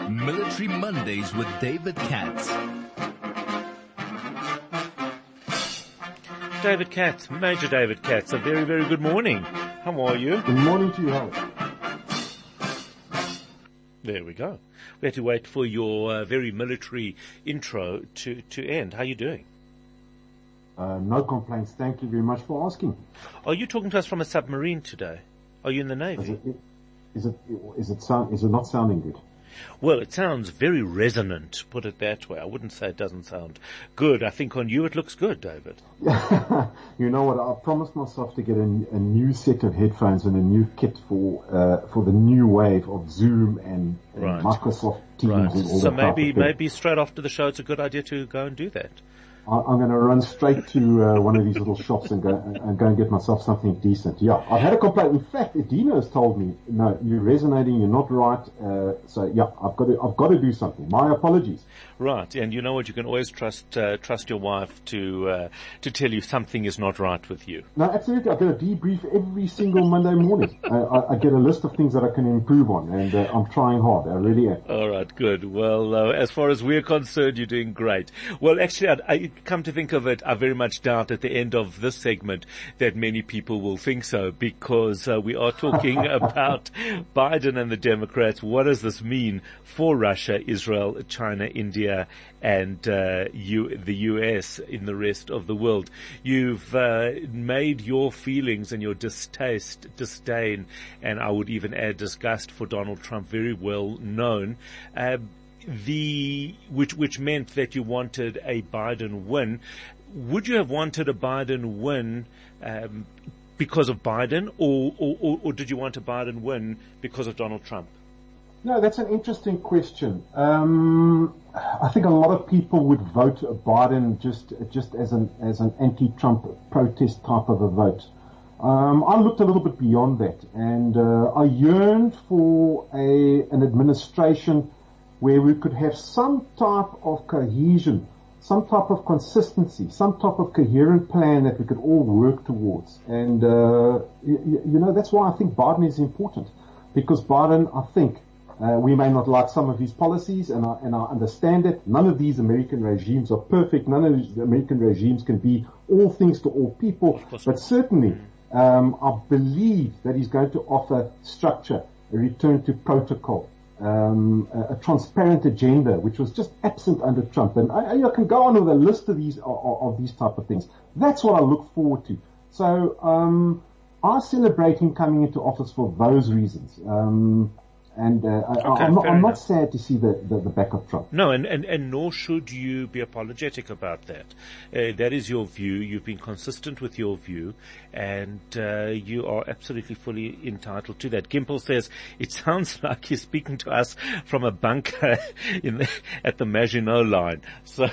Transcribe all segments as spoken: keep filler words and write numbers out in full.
Military Mondays with David Katz. David Katz, Major David Katz, a very, very good morning. How are you? Good morning to you, Howard. There we go. We had to wait for your uh, very military intro to, to end. How are you doing? Uh, no complaints. Thank you very much for asking. Are you talking to us from a submarine today? Are you in the Navy? Is it, is it, is it, sound, is it not sounding good? Well, it sounds very resonant, put it that way. I wouldn't say it doesn't sound good. I think on you it looks good, David. You know what? I promised myself to get a, a new set of headphones and a new kit for uh, for the new wave of Zoom and, and right. Microsoft Teams right. and all so that. So maybe type of maybe straight after the show, it's a good idea to go and do that. I'm going to run straight to uh, one of these little shops and go and go and get myself something decent. Yeah, I've had a complaint. In fact, Edina has told me, no, you're resonating, you're not right. Uh, so yeah, I've got to, I've got to do something. My apologies. Right, and you know what? You can always trust uh, trust your wife to uh, to tell you something is not right with you. No, absolutely. I get a debrief every single Monday morning. uh, I, I get a list of things that I can improve on, and uh, I'm trying hard. I really am. All right, good. Well, uh, as far as we're concerned, you're doing great. Well, actually, I, I come to think of it, I very much doubt at the end of this segment that many people will think so, because uh, we are talking about Biden and the Democrats. What does this mean for Russia, Israel, China, India, and uh, you, the U S in the rest of the world? You've uh, made your feelings and your distaste, disdain, and I would even add disgust for Donald Trump very well known. Uh, the which which meant that you wanted a Biden win. Would you have wanted a Biden win um, because of Biden, or, or or did you want a Biden win because of Donald Trump? No, that's an interesting question. Um, I think a lot of people would vote Biden just just as an as an anti-Trump protest type of a vote. Um, I looked a little bit beyond that, and uh, I yearned for a an administration where we could have some type of cohesion, some type of consistency, some type of coherent plan that we could all work towards. And, uh, you, you know, that's why I think Biden is important. Because Biden, I think, uh, we may not like some of his policies, and I, and I understand it. None of these American regimes are perfect. None of these American regimes can be all things to all people. But certainly, um, I believe that he's going to offer structure, a return to protocol. Um, a, a transparent agenda, which was just absent under Trump, and I, I can go on with a list of these of, of these type of things. That's what I look forward to. So um, I celebrate him coming into office for those reasons. Um, And uh, I, okay, I'm, not, I'm not enough. sad to see the, the, the back of Trump. No, and, and, and nor should you be apologetic about that. Uh, that is your view. You've been consistent with your view, and uh, you are absolutely fully entitled to that. Gimple says, it sounds like you're speaking to us from a bunker in the, at the Maginot Line. So,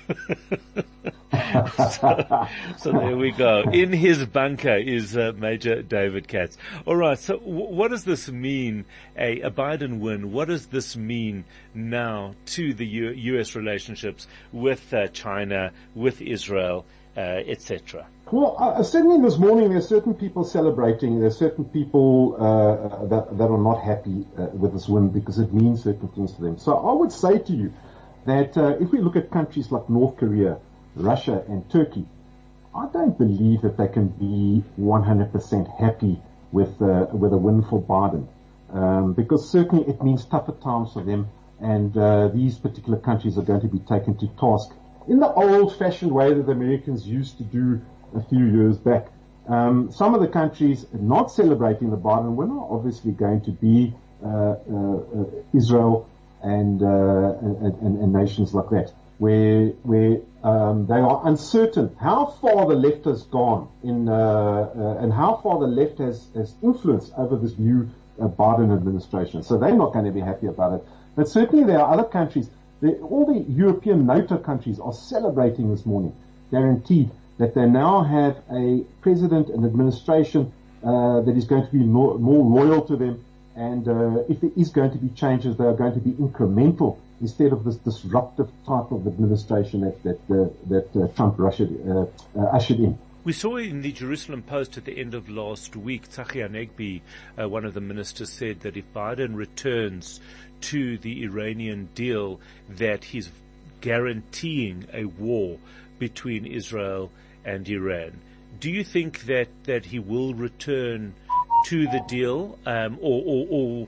so, so there we go. In his bunker is uh, Major David Katz. All right, so w- what does this mean, a, a Biden win? What does this mean now to the U- U.S. relationships with uh, China, with Israel, uh, et cetera? Well, uh, certainly this morning there are certain people celebrating. There are certain people uh, that, that are not happy uh, with this win because it means certain things to them. So I would say to you that uh, if we look at countries like North Korea, Russia, and Turkey, I don't believe that they can be one hundred percent happy with uh, with a win for Biden. Um, because certainly it means tougher times for them, and uh, these particular countries are going to be taken to task in the old-fashioned way that the Americans used to do a few years back. Um, some of the countries not celebrating the Biden win are obviously going to be uh, uh, uh, Israel and, uh, and, and, and nations like that, where where um, they are uncertain how far the left has gone in uh, uh, and how far the left has, has influence over this new Uh, Biden administration. So they're not going to be happy about it. But certainly there are other countries. They, all the European NATO countries are celebrating this morning, guaranteed that they now have a president and administration uh, that is going to be more, more loyal to them. And uh, if there is going to be changes, they are going to be incremental instead of this disruptive type of administration that that uh, that uh, Trump ushered, uh, uh, ushered in. We saw in the Jerusalem Post at the end of last week, Tzachi Hanegbi, uh, one of the ministers, said that if Biden returns to the Iranian deal, that he's guaranteeing a war between Israel and Iran. Do you think that, that he will return to the deal, um, or, or, or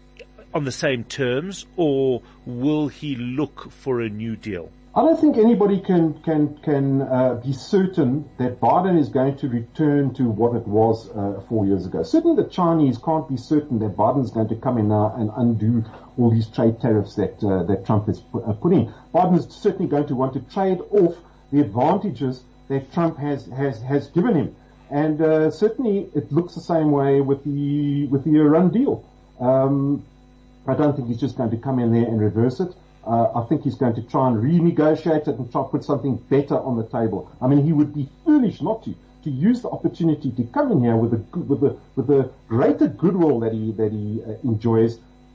on the same terms, or will he look for a new deal? I don't think anybody can can can uh, be certain that Biden is going to return to what it was uh, four years ago. Certainly, the Chinese can't be certain that Biden is going to come in now and undo all these trade tariffs that uh, that Trump has put, uh, put in. Biden is certainly going to want to trade off the advantages that Trump has has has given him, and uh, certainly it looks the same way with the with the Iran deal. Um, I don't think he's just going to come in there and reverse it. Uh, I think he's going to try and renegotiate it and try to put something better on the table. I mean, he would be foolish not to, to use the opportunity to come in here with a, with the, with the greater goodwill that he, that he uh, enjoys,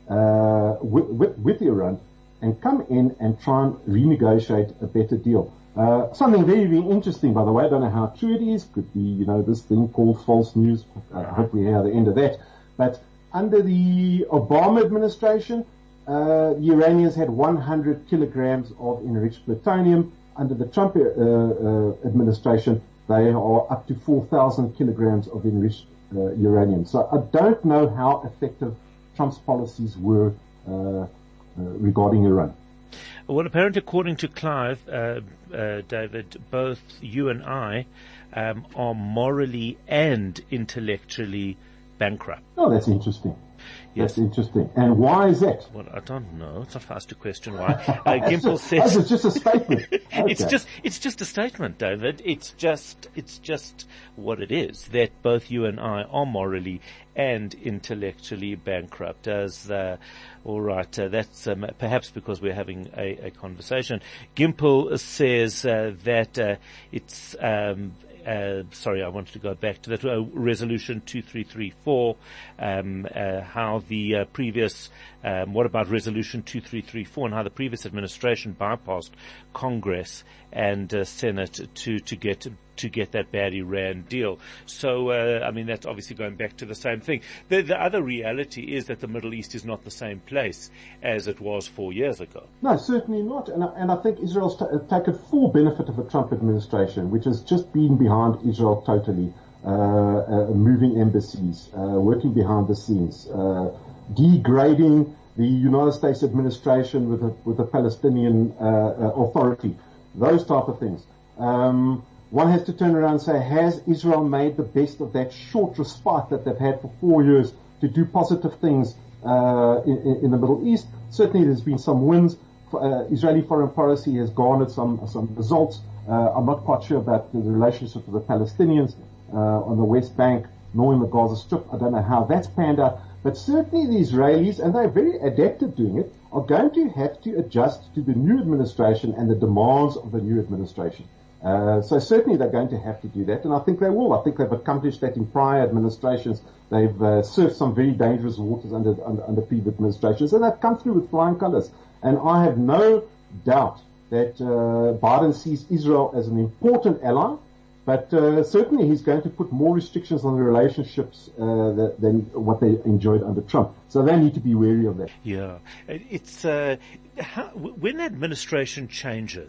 uh, with, with, with Iran, and come in and try and renegotiate a better deal. Uh, something very, very interesting, by the way. I don't know how true it is. Could be, you know, this thing called false news. Uh, hopefully we hear the end of that. But under the Obama administration, Uh, the Iranians had one hundred kilograms of enriched plutonium. Under the Trump uh, uh, administration, they are up to four thousand kilograms of enriched uh, uranium. So I don't know how effective Trump's policies were uh, uh, regarding Iran. Well, apparently, according to Clive, uh, uh, David, both you and I um, are morally and intellectually bankrupt. Oh, that's interesting. Yes. That's interesting. And why is that? Well, I don't know. It's not for us to question why. Uh, Gimple says it's just a statement. Okay. It's just it's just a statement, David. It's just it's just what it is. That both you and I are morally and intellectually bankrupt. As uh, all right, uh, that's um, perhaps because we're having a, a conversation. Gimple says uh, that uh, it's. Um, Uh, sorry, I wanted to go back to that. Uh, resolution two three three four, um, uh, how the uh, previous, um, what about resolution two three three four and how the previous administration bypassed Congress and uh, Senate to, to get, to get that bad Iran deal. So, uh, I mean, that's obviously going back to the same thing. The, the other reality is that the Middle East is not the same place as it was four years ago. No, certainly not. And I, and I think Israel's t- taken full benefit of the Trump administration, which has just been behind Israel totally, uh, uh moving embassies, uh, working behind the scenes, uh, degrading the United States administration with the, with the Palestinian uh, uh, Authority, those type of things. Um, One has to turn around and say, has Israel made the best of that short respite that they've had for four years to do positive things uh, in, in the Middle East? Certainly there's been some wins. Uh, Israeli foreign policy has garnered some some results. Uh, I'm not quite sure about the relationship with the Palestinians uh, on the West Bank, nor in the Gaza Strip. I don't know how that's panned out. But certainly the Israelis, and they're very adept at doing it, are going to have to adjust to the new administration and the demands of the new administration. Uh, so certainly they're going to have to do that, and I think they will. I think they've accomplished that in prior administrations. They've uh, surfed some very dangerous waters under, under, under previous administrations, and they've come through with flying colors. And I have no doubt that uh, Biden sees Israel as an important ally, but uh, certainly he's going to put more restrictions on the relationships uh, that, than what they enjoyed under Trump. So they need to be wary of that. Yeah, it's uh, how, when the administration changes,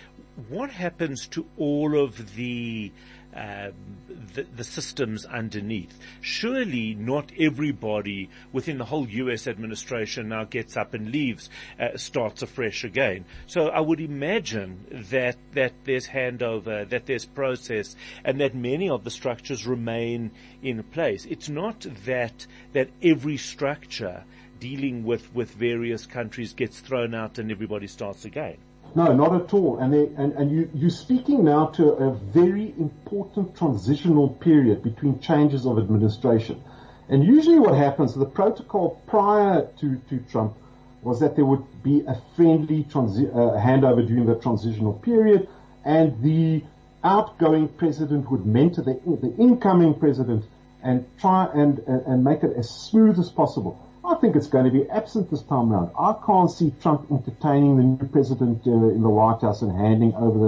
what happens to all of the, uh, the the systems underneath? Surely not everybody within the whole U S administration now gets up and leaves, uh, starts afresh again. So I would imagine that that there's handover, that there's process, and that many of the structures remain in place. It's not that that every structure dealing with with various countries gets thrown out and everybody starts again. No, not at all. And they, and, and you, you're speaking now to a very important transitional period between changes of administration. And usually what happens, the protocol prior to, to Trump was that there would be a friendly transi- uh, handover during the transitional period, and the outgoing president would mentor the, the incoming president and try and, and, and make it as smooth as possible. I think it's going to be absent this time around. I can't see Trump entertaining the new president uh, in the White House and handing over the,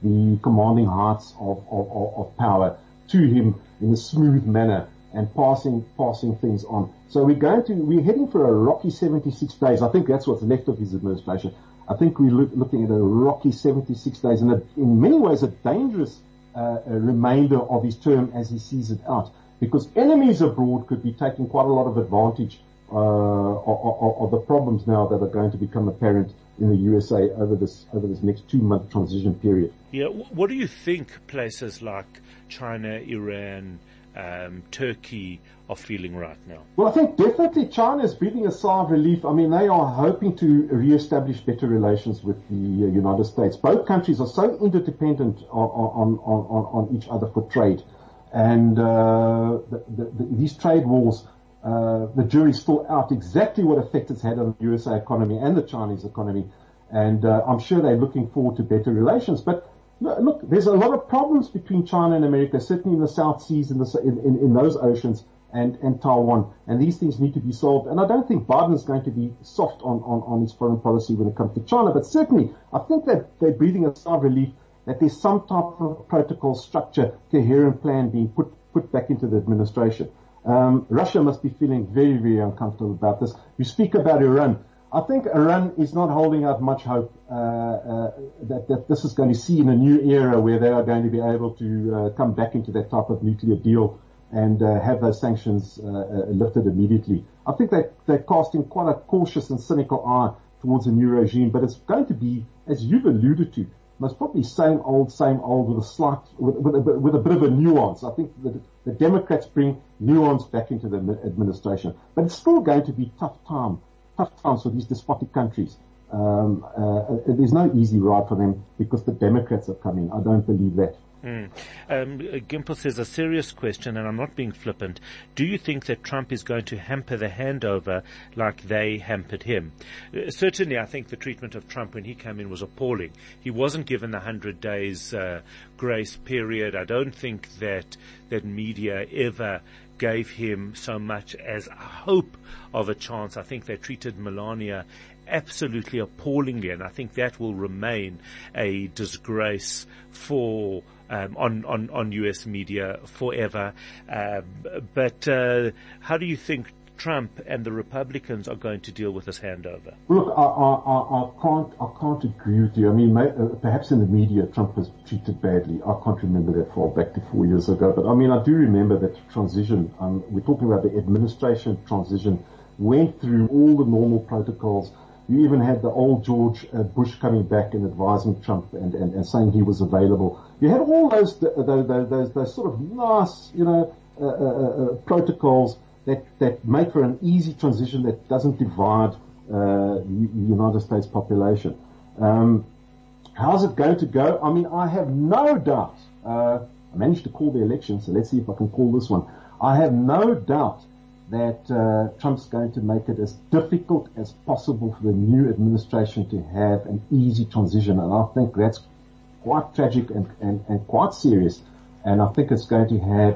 the commanding heights of, of, of, of power to him in a smooth manner and passing passing things on. So we're going to we're heading for a rocky seventy-six days. I think that's what's left of his administration. I think we're look, looking at a rocky seventy-six days, and a, in many ways a dangerous uh, a remainder of his term as he sees it out, because enemies abroad could be taking quite a lot of advantage uh, of, of, of the problems now that are going to become apparent in the U S A over this over this next two-month transition period. Yeah, what do you think places like China, Iran, um, Turkey are feeling right now? Well, I think definitely China is breathing a sigh of relief. I mean, they are hoping to re-establish better relations with the uh, United States. Both countries are so interdependent on on on, on, on each other for trade, and uh, the, the, the, these trade wars. Uh, the jury's still out exactly what effect it's had on the U S A economy and the Chinese economy. And uh, I'm sure they're looking forward to better relations. But look, there's a lot of problems between China and America, certainly in the South Seas, in, the, in, in, in those oceans, and, and Taiwan. And these things need to be solved. And I don't think Biden's going to be soft on, on, on his foreign policy when it comes to China. But certainly, I think that they're breathing a sigh of relief that there's some type of protocol, structure, coherent plan being put, put back into the administration. Um, Russia must be feeling very, very uncomfortable about this. You speak about Iran. I think Iran is not holding out much hope uh, uh, that, that this is going to see in a new era where they are going to be able to uh, come back into that type of nuclear deal and uh, have those sanctions uh, uh, lifted immediately. I think they, they're casting quite a cautious and cynical eye towards a new regime, but it's going to be, as you've alluded to, most probably same old, same old with a slight, with, with, a, with a bit of a nuance. I think the, the Democrats bring nuance back into the administration, but it's still going to be tough time, tough times for these despotic countries. Um, uh, there's no easy ride for them because the Democrats are coming. I don't believe that. Mm. Um, Gimple says a serious question, and I'm not being flippant. Do you think that Trump is going to hamper the handover like they hampered him? Uh, certainly, I think the treatment of Trump when he came in was appalling. He wasn't given the hundred days uh, grace period. I don't think that that media ever gave him so much as a hope of a chance. I think they treated Melania absolutely appallingly, and I think that will remain a disgrace for um, on, on, on U S media forever. Um, but uh, how do you think Trump and the Republicans are going to deal with this handover? Look, I, I, I, I can't I can't agree with you. I mean, may, uh, perhaps in the media Trump was treated badly. I can't remember that far back to four years ago. But I mean, I do remember that transition. Um, we're talking about the administration transition went through all the normal protocols. You even had the old George uh, Bush coming back and advising Trump and, and, and saying he was available. You had all those those those, those sort of nice, you know, uh, uh, uh, protocols that that make for an easy transition that doesn't divide uh, the United States population. Um, how's it going to go? I mean, I have no doubt. Uh, I managed to call the election, so let's see if I can call this one. I have no doubt that uh, Trump's going to make it as difficult as possible for the new administration to have an easy transition. And I think that's quite tragic and, and, and quite serious. And I think it's going to have,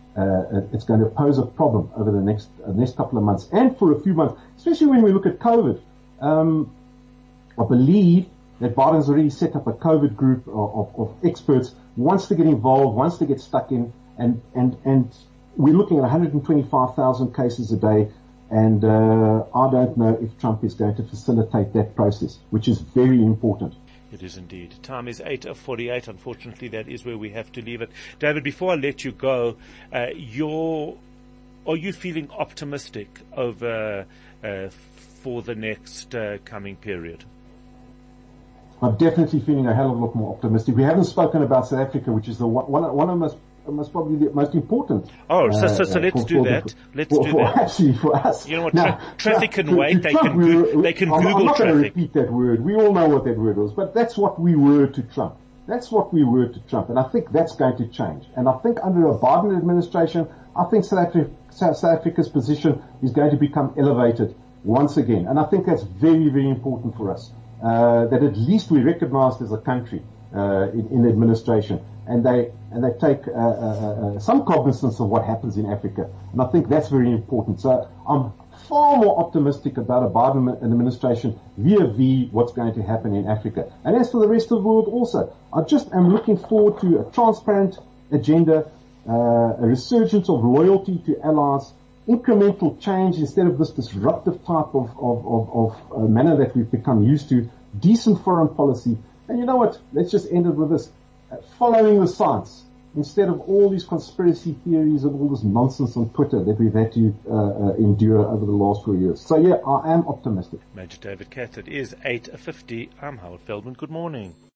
uh, it's going to pose a problem over the next, uh, next couple of months and for a few months, especially when we look at COVID. Um, I believe that Biden's already set up a COVID group of, of, of experts, wants to get involved, wants to get stuck in, and, and, and, we're looking at one hundred twenty-five thousand cases a day, and uh, I don't know if Trump is going to facilitate that process, which is very important. It is indeed. Time is eight forty-eight. Unfortunately, that is where we have to leave it. David, before I let you go, uh, you're, are you feeling optimistic over uh, for the next uh, coming period? I'm definitely feeling a hell of a lot more optimistic. We haven't spoken about South Africa, which is the one, one, one of the most most probably the most important. Oh, so, so, so uh, let's for, do for that. The, let's for, do for that. Actually, for us. You know what? Now, tra- traffic can to, wait. To they, Trump, can we go- were, they can I'm, Google I'm not traffic. going to repeat that word. We all know what that word was, but that's what we were to Trump. That's what we were to Trump, and I think that's going to change. And I think under a Biden administration, I think South, Africa, South Africa's position is going to become elevated once again. And I think that's very, very important for us, uh, that at least we're recognized as a country uh, in, in administration. And they and they take uh, uh, uh, some cognizance of what happens in Africa, and I think that's very important. So I'm far more optimistic about a Biden administration vis-a-vis what's going to happen in Africa. And as for the rest of the world also, I just am looking forward to a transparent agenda, uh, a resurgence of loyalty to allies, incremental change instead of this disruptive type of, of, of, of uh, manner that we've become used to, decent foreign policy. And you know what? Let's just end it with this. Uh, following the science instead of all these conspiracy theories and all this nonsense on Twitter that we've had to uh, uh, endure over the last four years. So yeah, I am optimistic. Major David Katz, it is eight fifty. I'm Howard Feldman. Good morning.